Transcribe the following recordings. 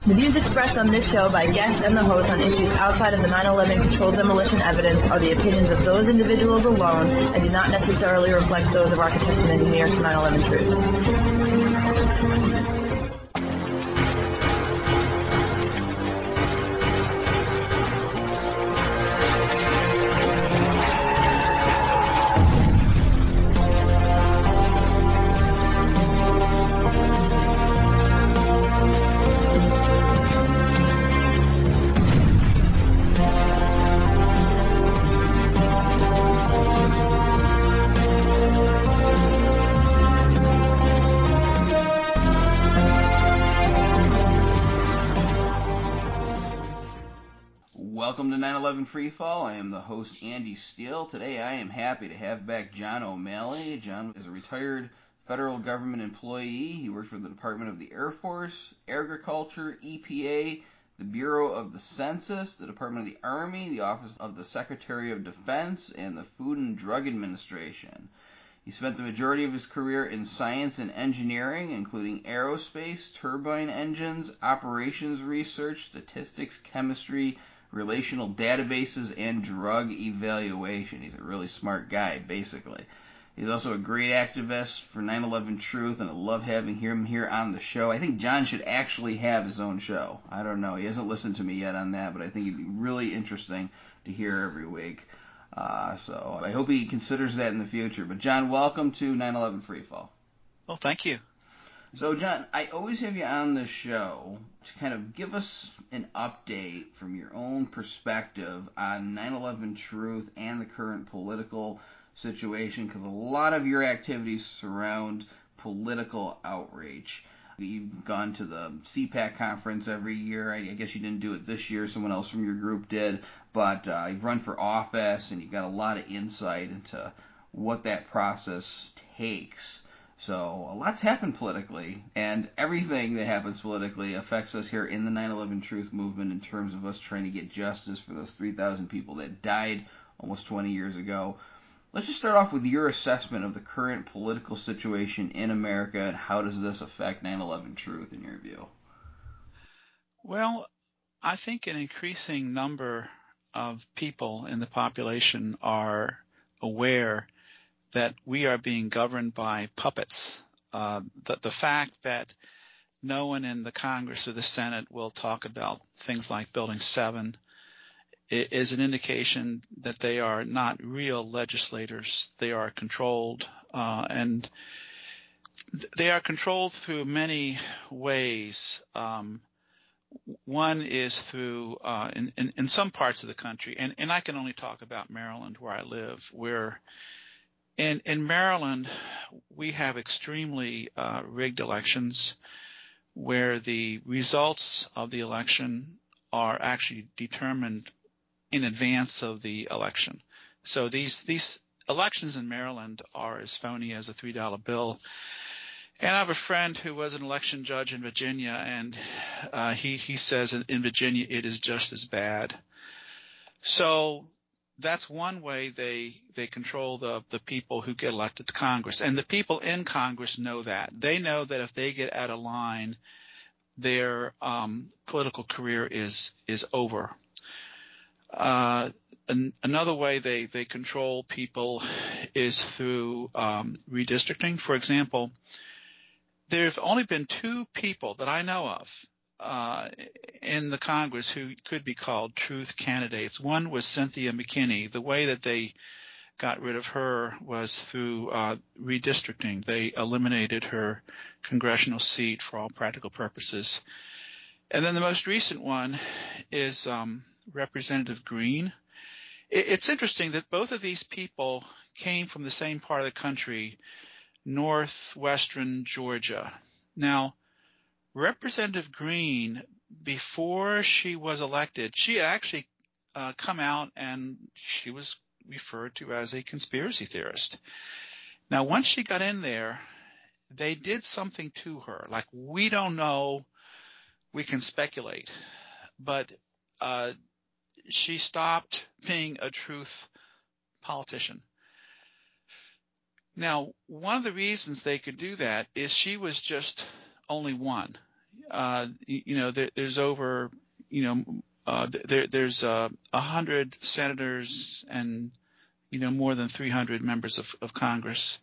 The views expressed on this show by guests and the host on issues outside of the 9/11 controlled demolition evidence are the opinions of those individuals alone and do not necessarily reflect those of Architects and Engineers for 9/11 Truth. Welcome to 9/11 Freefall. I am the host, Andy Steele. Today I am happy to have back John O'Malley. John is a retired federal government employee. He worked for the Department of the Air Force, Agriculture, EPA, the Bureau of the Census, the Department of the Army, the Office of the Secretary of Defense, and the Food and Drug Administration. He spent the majority of his career in science and engineering, including aerospace, turbine engines, operations research, statistics, chemistry, relational databases, and drug evaluation. He's a really smart guy, basically. He's also a great activist for 9/11 Truth, and I love having him here on the show. I think John should actually have his own show. I don't know. He hasn't listened to me yet on that, but I think it'd be really interesting to hear every week. So I hope he considers that in the future. But John, welcome to 9/11 Freefall. Well, thank you. So, John, I always have you on the show to kind of give us an update from your own perspective on 9/11 Truth and the current political situation, because a lot of your activities surround political outreach. You've gone to the CPAC conference every year. I guess you didn't do it this year. Someone else from your group did. But you've run for office, and you've got a lot of insight into what that process takes. So a lot's happened politically, and everything that happens politically affects us here in the 9/11 Truth movement in terms of us trying to get justice for those 3,000 people that died almost 20 years ago. Let's just start off with your assessment of the current political situation in America, and how does this affect 9/11 Truth in your view? Well, I think an increasing number of people in the population are aware that we are being governed by puppets. The fact that no one in the Congress or the Senate will talk about things like Building 7 is an indication that they are not real legislators. They are controlled, and they are controlled through many ways. One is through, in some parts of the country, and I can only talk about Maryland where I live, where in Maryland, we have extremely rigged elections where the results of the election are actually determined in advance of the election. So these elections in Maryland are as phony as a $3 bill. And I have a friend who was an election judge in Virginia, and he says in Virginia it is just as bad. So that's one way they control the people who get elected to Congress. And the people in Congress know that. They know that if they get out of line, their political career is over. Another way they control people is through redistricting. For example, there have only been two people that I know of in the Congress who could be called truth candidates. One was Cynthia McKinney. The way that they got rid of her was through redistricting. They eliminated her congressional seat for all practical purposes. And then the most recent one is Representative Green. It's interesting that both of these people came from the same part of the country, northwestern Georgia. Now, Representative Green, before she was elected, she actually come out and she was referred to as a conspiracy theorist. Now, once she got in there, they did something to her. Like, we don't know, we can speculate, but she stopped being a truth politician. Now, one of the reasons they could do that is she was just only one. there's over, there's 100 senators and, more than 300 members of Congress.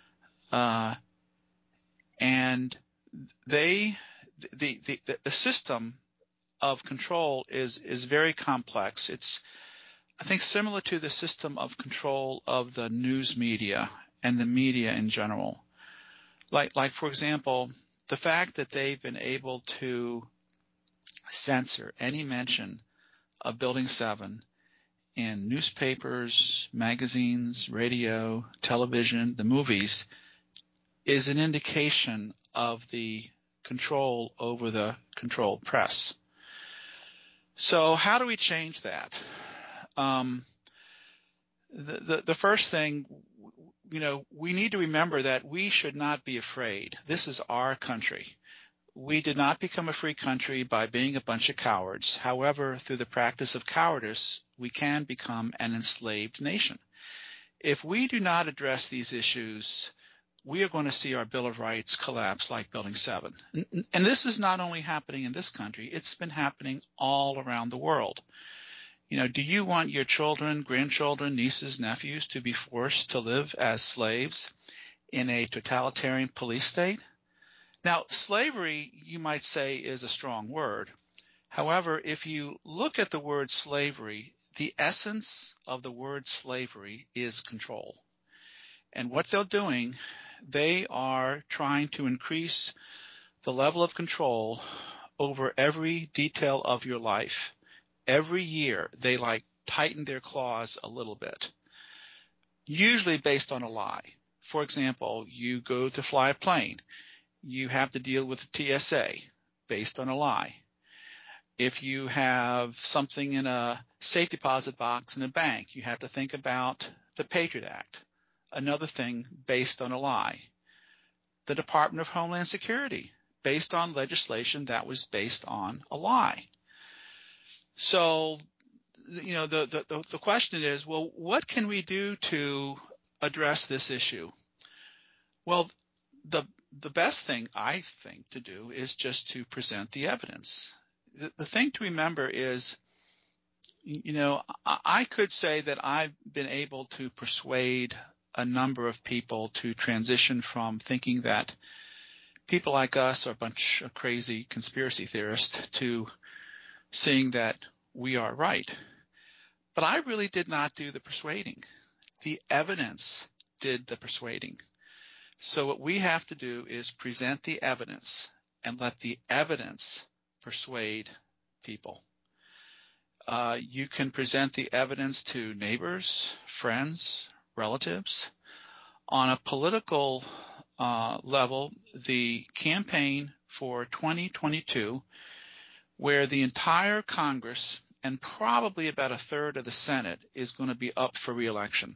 And the system of control is very complex. It's, I think, similar to the system of control of the news media and the media in general. Like for example, the fact that they've been able to censor any mention of Building 7 in newspapers, magazines, radio, television, the movies, is an indication of the control over the controlled press. So how do we change that? The first thing, we need to remember that we should not be afraid. This is our country. We did not become a free country by being a bunch of cowards. However, through the practice of cowardice, we can become an enslaved nation. If we do not address these issues, we are going to see our Bill of Rights collapse like Building 7. And this is not only happening in this country, it's been happening all around the world. Do you want your children, grandchildren, nieces, nephews to be forced to live as slaves in a totalitarian police state? Now, slavery, you might say, is a strong word. However, if you look at the word slavery, the essence of the word slavery is control. And what they're doing, they are trying to increase the level of control over every detail of your life. Every year, they tighten their claws a little bit, usually based on a lie. For example, you go to fly a plane. You have to deal with the TSA based on a lie. If you have something in a safe deposit box in a bank, you have to think about the Patriot Act, another thing based on a lie. The Department of Homeland Security, based on legislation that was based on a lie. So, the question is, well, what can we do to address this issue? Well, the best thing, I think, to do is just to present the evidence. The thing to remember is, I could say that I've been able to persuade a number of people to transition from thinking that people like us are a bunch of crazy conspiracy theorists to seeing that we are right. But I really did not do the persuading. The evidence did the persuading. So what we have to do is present the evidence and let the evidence persuade people. You can present the evidence to neighbors, friends, relatives. On a political level, the campaign for 2022, where the entire Congress and probably about a third of the Senate is going to be up for re-election.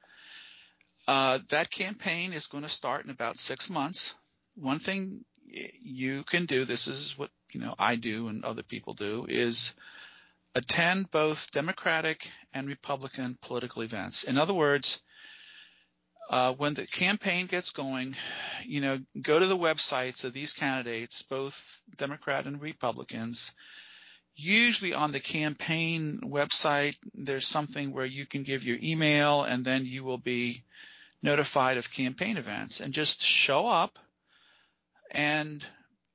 That campaign is going to start in about 6 months. One thing you can do, this is what I do and other people do, is attend both Democratic and Republican political events. In other words, when the campaign gets going, go to the websites of these candidates, both Democrat and Republicans. Usually on the campaign website, there's something where you can give your email and then you will be notified of campaign events, and just show up and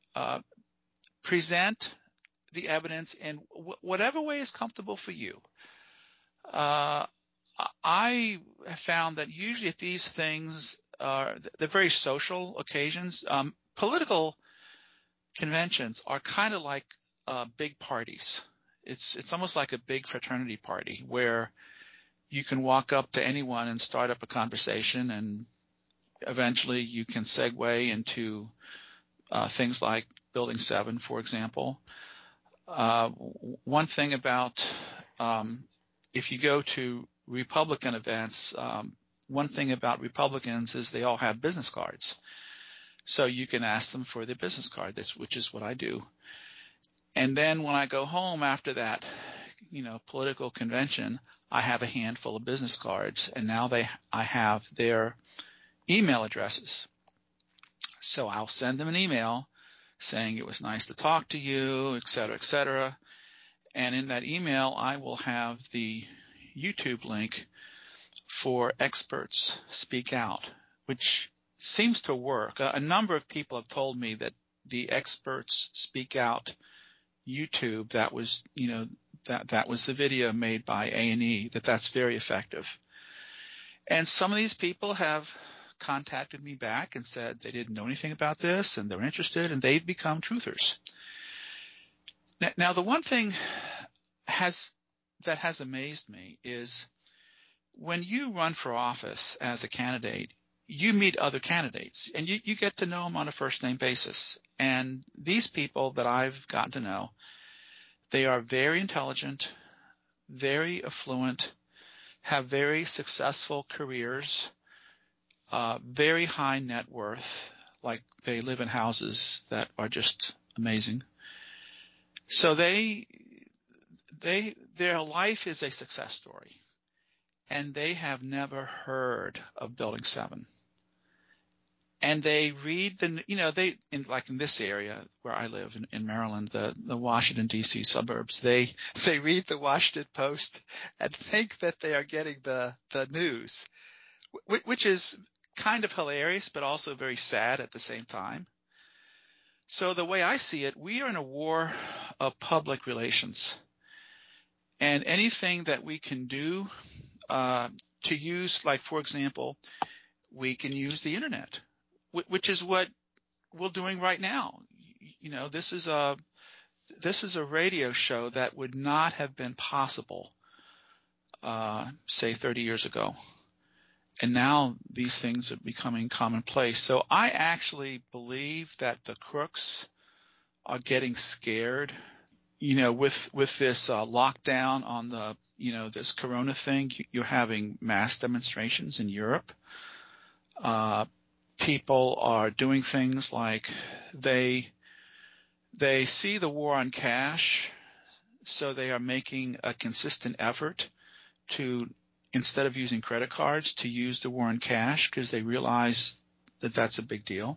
present the evidence in whatever way is comfortable for you. I have found that usually at these things, they're very social occasions. Political conventions are kind of like big parties. It's almost like a big fraternity party where you can walk up to anyone and start up a conversation, and eventually you can segue into things like Building 7, for example. One thing about if you go to Republican events, one thing about Republicans is they all have business cards. So you can ask them for their business card, which is what I do. And then when I go home after that, political convention, I have a handful of business cards, and now I have their email addresses. So I'll send them an email saying it was nice to talk to you, et cetera, et cetera. And in that email, I will have the YouTube link for Experts Speak Out, which seems to work. A number of people have told me that the Experts Speak Out YouTube, that was the video made by A&E, that's very effective. And some of these people have contacted me back and said they didn't know anything about this and they're interested, and they've become truthers. Now the one thing that has amazed me is when you run for office as a candidate, you meet other candidates and you get to know them on a first name basis. And these people that I've gotten to know, they are very intelligent, very affluent, have very successful careers, very high net worth, like they live in houses that are just amazing. So their life is a success story, and they have never heard of Building 7. And they read in this area where I live in Maryland, the Washington D.C. suburbs, they read the Washington Post and think that they are getting the news, which is kind of hilarious, but also very sad at the same time. So the way I see it, we are in a war of public relations, and anything that we can do to use, like, for example, we can use the internet, which is what we're doing right now. You know, this is a radio show that would not have been possible, say 30 years ago. And now these things are becoming commonplace. So I actually believe that the crooks are getting scared, with this lockdown on the, this corona thing. You're having mass demonstrations in Europe. People are doing things like they see the war on cash, so they are making a consistent effort to, instead of using credit cards, to use the war on cash, because they realize that that's a big deal.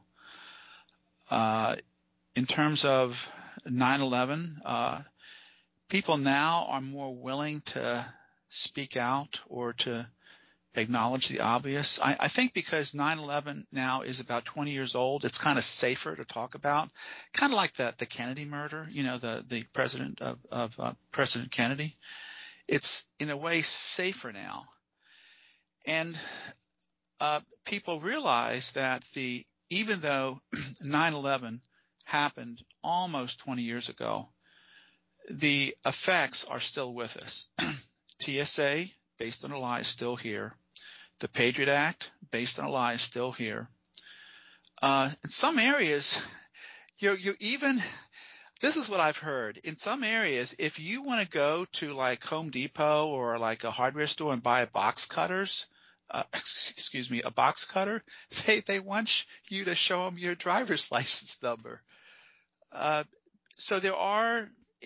In terms of 9/11, people now are more willing to speak out or to acknowledge the obvious. I think because 9/11 now is about 20 years old, it's kind of safer to talk about, kind of like the Kennedy murder, the president of President Kennedy. It's in a way safer now. And people realize that even though 9/11 happened almost 20 years ago, the effects are still with us. TSA, based on a lie, is still here. The Patriot Act, based on a lie, is still here. In some areas, you're even, this is what I've heard. In some areas, if you want to go to like Home Depot or like a hardware store and buy a box cutter, they want you to show them your driver's license number. So there are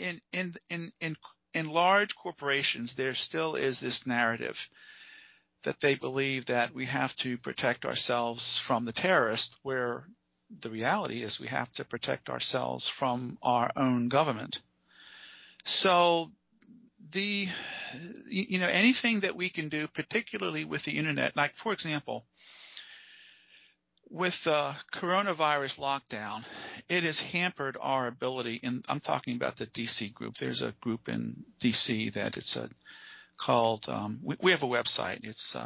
in large corporations, there still is this narrative that they believe that we have to protect ourselves from the terrorists, where the reality is we have to protect ourselves from our own government. So anything that we can do, particularly with the internet, like, for example, with the coronavirus lockdown, it has hampered our ability, and I'm talking about the DC group. There's a group in DC that it's called, we have a website. It's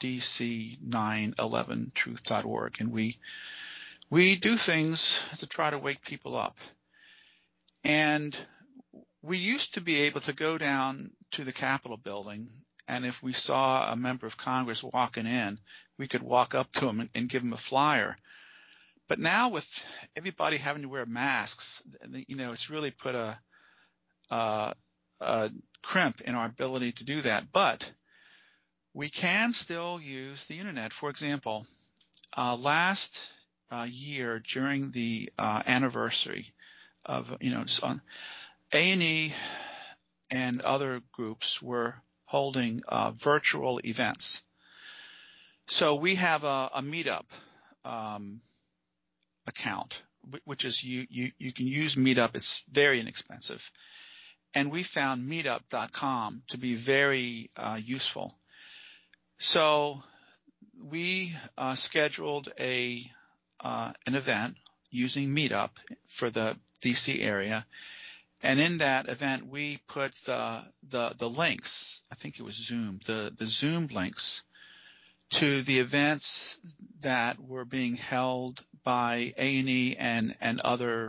dc911truth.org, and we do things to try to wake people up. And we used to be able to go down to the Capitol building, and if we saw a member of Congress walking in, we could walk up to him and give him a flyer. But now with everybody having to wear masks, it's really put a crimp in our ability to do that. But we can still use the internet. For example, last year during the anniversary of, A&E and other groups were holding virtual events. So we have a Meetup account which is you can use Meetup. It's very inexpensive. And we found meetup.com to be very useful. So we scheduled an event using Meetup for the DC area. And in that event, we put the links, I think it was Zoom, the Zoom links to the events that were being held by A&E and other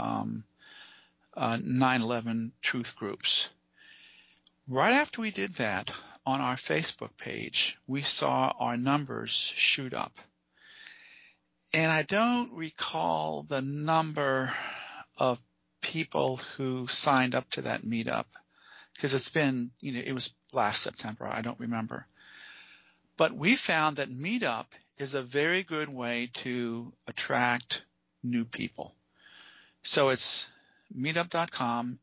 9/11 truth groups. Right after we did that, on our Facebook page, we saw our numbers shoot up. And I don't recall the number of people who signed up to that meetup because it's been, it was last September. I don't remember. But we found that Meetup is a very good way to attract new people. So it's meetup.com,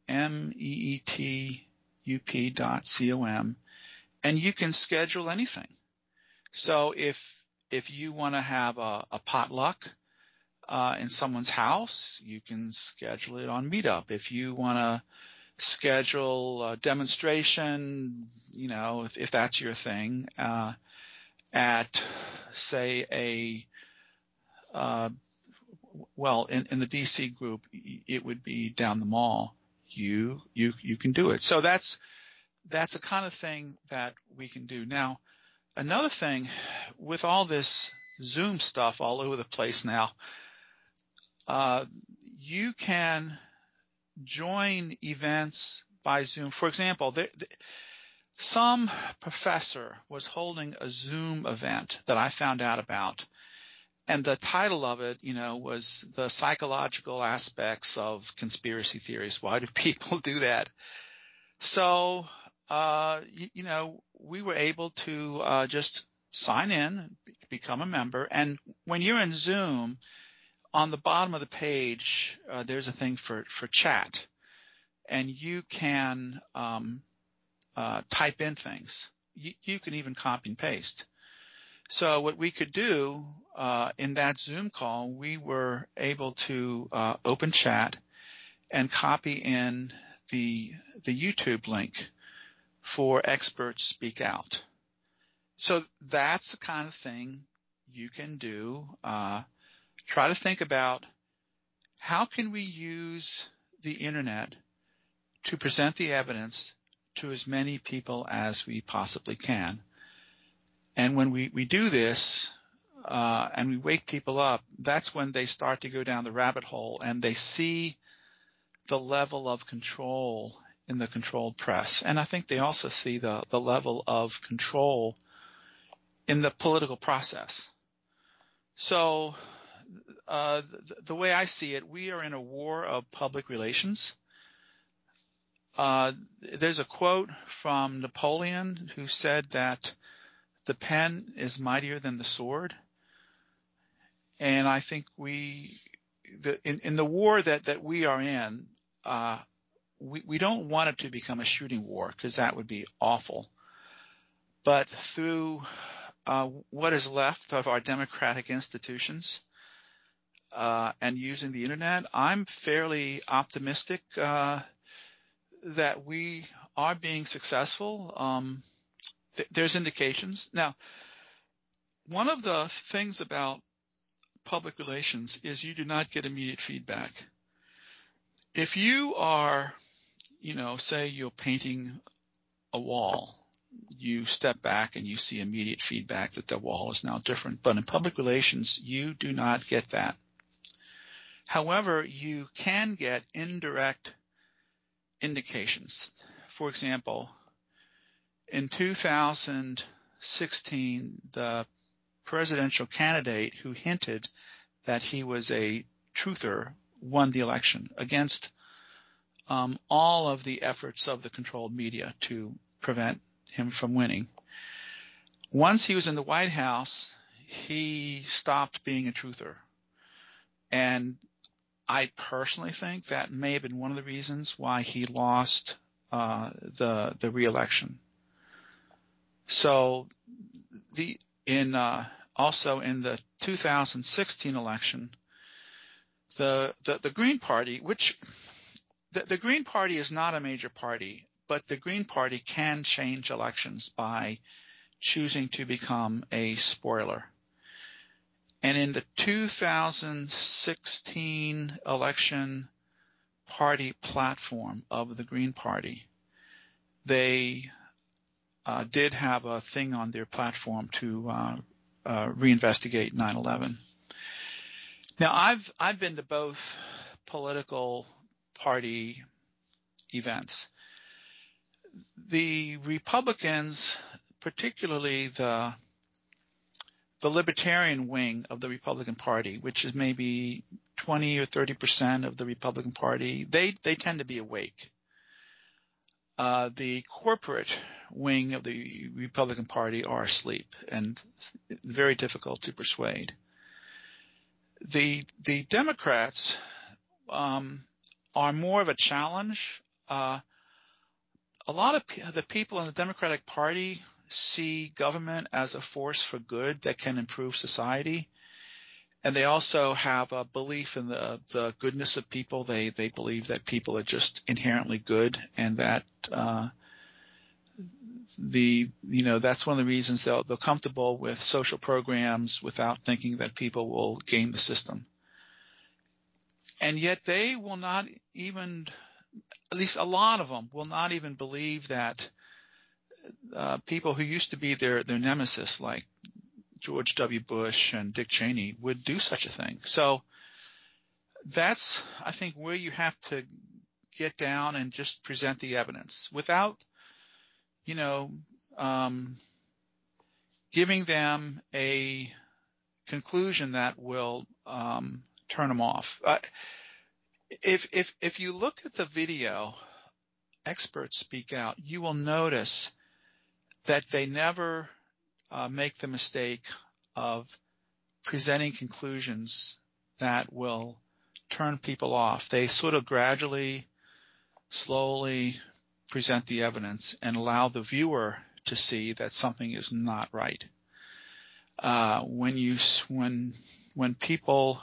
meetup.com, and you can schedule anything. So if you want to have a potluck in someone's house, you can schedule it on Meetup. If you want to schedule a demonstration, if that's your thing, at say in the DC group, it would be down the mall. You can do it. So that's the kind of thing that we can do. Now, another thing with all this Zoom stuff all over the place now, you can join events by Zoom. For example, some professor was holding a Zoom event that I found out about, and the title of it, was the psychological aspects of conspiracy theories. Why do people do that? So, we were able to just sign in, become a member, and when you're in Zoom, on the bottom of the page, there's a thing for chat, and you can type in things. You can even copy and paste. So what we could do in that Zoom call, we were able to open chat and copy in the YouTube link for Experts Speak Out. So that's the kind of thing you can do. Try to think about how can we use the internet to present the evidence to as many people as we possibly can. And when we do this and we wake people up, that's when they start to go down the rabbit hole and they see the level of control in the controlled press. And I think they also see the level of control in the political process. So the way I see it, we are in a war of public relations. There's a quote from Napoleon who said that the pen is mightier than the sword. And I think in the war that we are in, we don't want it to become a shooting war because that would be awful. But through what is left of our democratic institutions and using the internet, I'm fairly optimistic that we are being successful. There's indications. Now, one of the things about public relations is you do not get immediate feedback. If you are, say you're painting a wall, you step back and you see immediate feedback that the wall is now different. But in public relations, you do not get that. However, you can get indirect indications. For example, in 2016, the presidential candidate who hinted that he was a truther won the election against all of the efforts of the controlled media to prevent him from winning. Once he was in the White House, he stopped being a truther. And I personally think that may have been one of the reasons why he lost the re-election. So also in the 2016 election, the Green Party, which the Green Party is not a major party, but the Green Party can change elections by choosing to become a spoiler. And in the 2016 election party platform of the Green Party, they did have a thing on their platform to reinvestigate 9/11. Now, I've been to both political party events. The Republicans, particularly the libertarian wing of the Republican Party, which is maybe 20 or 30% of the Republican Party, they tend to be awake. The corporate wing of the Republican Party are asleep and very difficult to persuade. The Democrats are more of a challenge. A lot of the people in the Democratic Party see government as a force for good that can improve society. And they also have a belief in the goodness of people. They believe that people are just inherently good, and that that's one of the reasons they're comfortable with social programs without thinking that people will game the system. And yet they will not even, at least a lot of them, will not even believe that people who used to be their nemesis, like George W. Bush and Dick Cheney, would do such a thing. So that's, I think, where you have to get down and just present the evidence without, giving them a conclusion that will turn them off. If you look at the video, Experts Speak Out, you will notice that they never make the mistake of presenting conclusions that will turn people off. They sort of gradually, slowly present the evidence and allow the viewer to see that something is not right. When people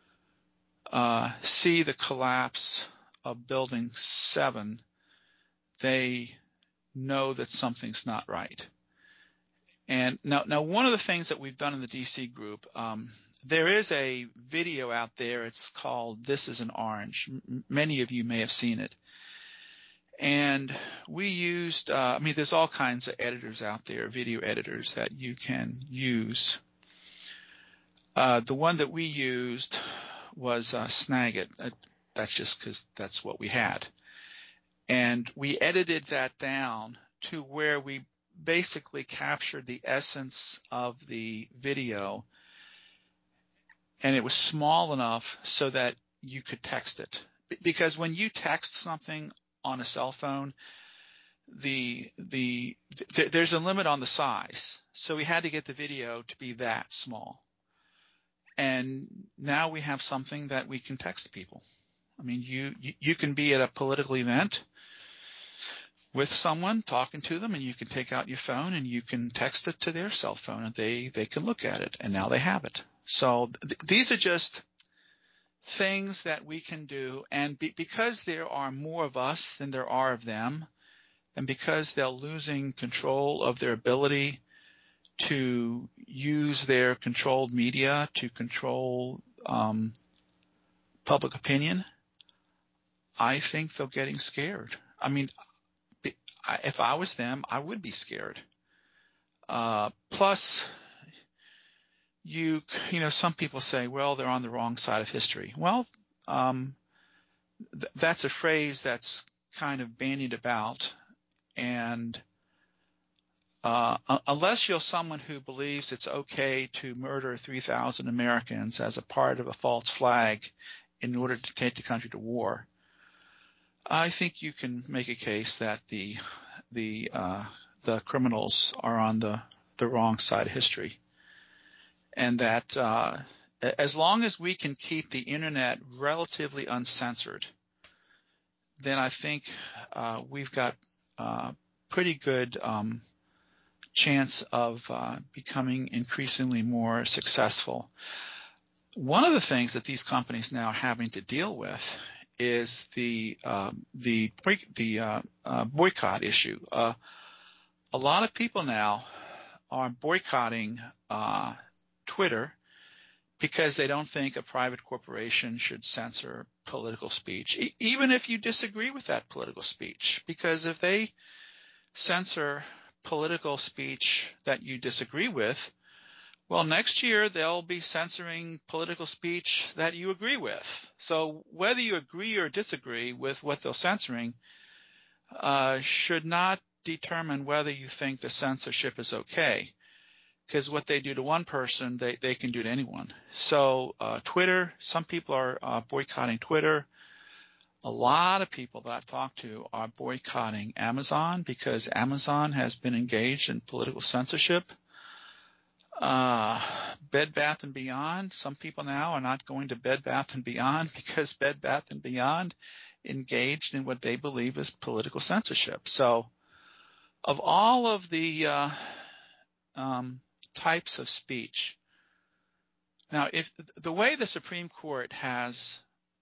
see the collapse of Building 7, they know that something's not right. And now one of the things that we've done in the DC group, there is a video out there. It's called This is an Orange. Many of you may have seen it. And we used, there's all kinds of editors out there, video editors that you can use. The one that we used was Snagit. That's just because that's what we had. And we edited that down to where we basically captured the essence of the video, and it was small enough so that you could text it. Because when you text something on a cell phone, there's a limit on the size. So we had to get the video to be that small. And now we have something that we can text people. I mean, you can be at a political event with someone, talking to them, and you can take out your phone and you can text it to their cell phone, and they can look at it, and now they have it. So these are just things that we can do, and because there are more of us than there are of them, and because they're losing control of their ability to use their controlled media to control public opinion, I think they're getting scared. I mean, if I was them, I would be scared. Plus, some people say, well, they're on the wrong side of history. Well, that's a phrase that's kind of bandied about, and unless you're someone who believes it's okay to murder 3,000 Americans as a part of a false flag in order to take the country to war, I think you can make a case that the criminals are on the wrong side of history, and that as long as we can keep the internet relatively uncensored, then I think we've got pretty good chance of becoming increasingly more successful. one of the things that these companies now are having to deal with is the boycott issue. A lot of people now are boycotting Twitter because they don't think a private corporation should censor political speech, even if you disagree with that political speech. Because if they censor political speech that you disagree with, well, next year they'll be censoring political speech that you agree with. So whether you agree or disagree with what they're censoring should not determine whether you think the censorship is okay. Because what they do to one person, they can do to anyone. So Twitter, some people are boycotting Twitter. A lot of people that I've talked to are boycotting Amazon because Amazon has been engaged in political censorship. Bed Bath & Beyond, some people now are not going to Bed Bath & Beyond because Bed Bath & Beyond engaged in what they believe is political censorship. So of all of the types of speech, now if the way the Supreme Court has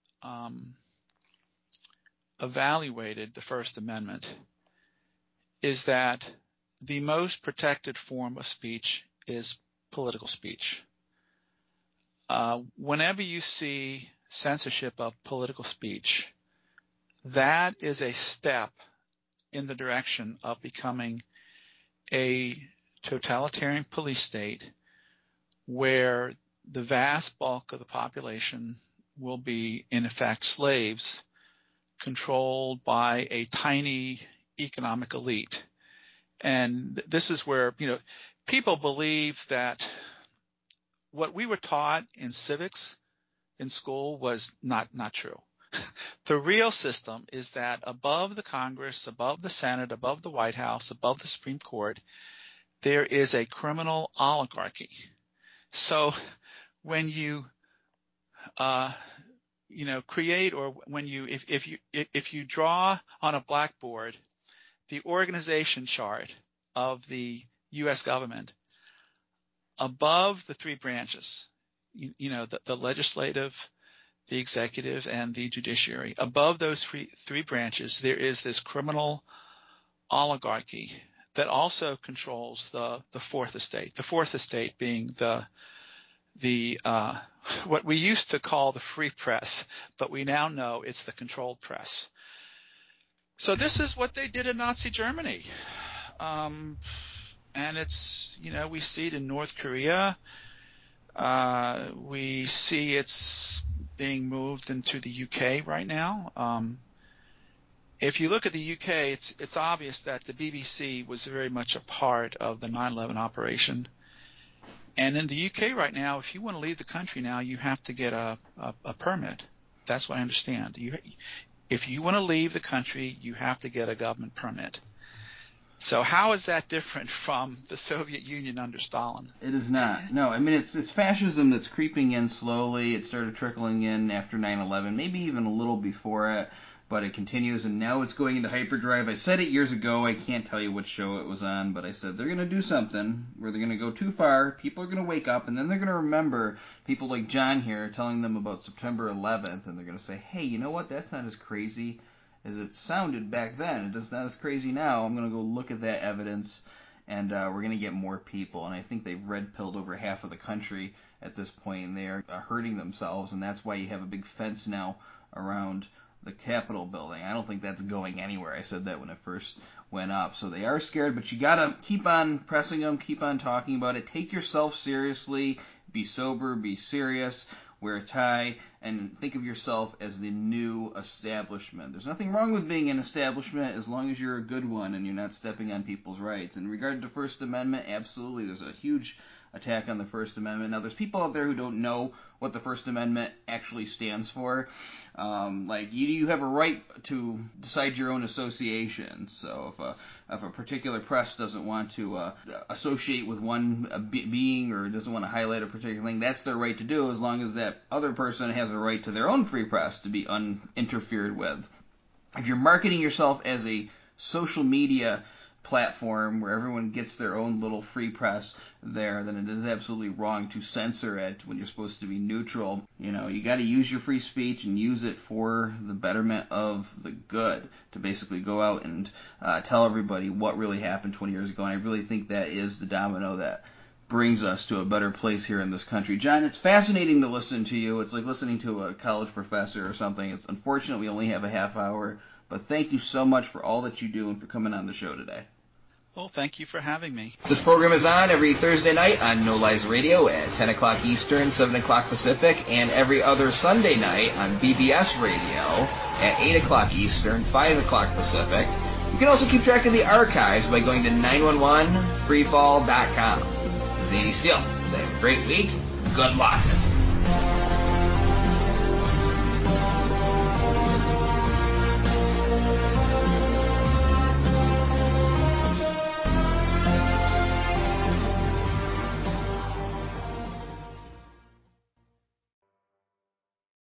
evaluated the First Amendment is that the most protected form of speech is political speech. Whenever you see censorship of political speech, that is a step in the direction of becoming a totalitarian police state where the vast bulk of the population will be, in effect, slaves controlled by a tiny economic elite. And this is where, people believe that what we were taught in civics in school was not true. The real system is that above the Congress, above the Senate, above the White House, above the Supreme Court, there is a criminal oligarchy. So when you create, or when you if you draw on a blackboard the organization chart of the U.S. government, above the three branches, the legislative, the executive, and the judiciary, above those three branches, there is this criminal oligarchy that also controls the fourth estate. The fourth estate being the what we used to call the free press, but we now know it's the controlled press. So this is what they did in Nazi Germany. And it's, we see it in North Korea. We see it's being moved into the UK right now. If you look at the UK, it's obvious that the BBC was very much a part of the 9/11 operation. And in the UK right now, if you want to leave the country now, you have to get a permit. That's what I understand. If you want to leave the country, you have to get a government permit. So how is that different from the Soviet Union under Stalin? It is not. No, I mean, it's fascism that's creeping in slowly. It started trickling in after 9/11, maybe even a little before it, but it continues, and now it's going into hyperdrive. I said it years ago. I can't tell you what show it was on, but I said they're going to do something where they're going to go too far. People are going to wake up, and then they're going to remember people like John here telling them about September 11th, and they're going to say, hey, you know what? That's not as crazy as it sounded back then. It's not as crazy now. I'm going to go look at that evidence, and we're going to get more people. And I think they've red-pilled over half of the country at this point, and they are hurting themselves, and that's why you have a big fence now around the Capitol building. I don't think that's going anywhere. I said that when it first went up. So they are scared, but you got to keep on pressing them, keep on talking about it. Take yourself seriously. Be sober, be serious. Wear a tie, and think of yourself as the new establishment. There's nothing wrong with being an establishment as long as you're a good one and you're not stepping on people's rights. In regard to First Amendment, absolutely, there's a huge attack on the First Amendment. Now, there's people out there who don't know what the First Amendment actually stands for. Like, you have a right to decide your own association. So if a particular press doesn't want to associate with one being or doesn't want to highlight a particular thing, that's their right to do, as long as that other person has a right to their own free press to be uninterfered with. If you're marketing yourself as a social media platform where everyone gets their own little free press there, then it is absolutely wrong to censor it when you're supposed to be neutral. You got to use your free speech and use it for the betterment of the good, to basically go out and tell everybody what really happened 20 years ago. And I really think that is the domino that brings us to a better place here in this country. John, it's fascinating to listen to you. It's like listening to a college professor or something. It's unfortunate we only have a half hour, but thank you so much for all that you do and for coming on the show today. Well, thank you for having me. This program is on every Thursday night on No Lies Radio at 10 o'clock Eastern, 7 o'clock Pacific, and every other Sunday night on BBS Radio at 8 o'clock Eastern, 5 o'clock Pacific. You can also keep track of the archives by going to 911freefall.com. This is Andy Steele. Have a great week. Good luck.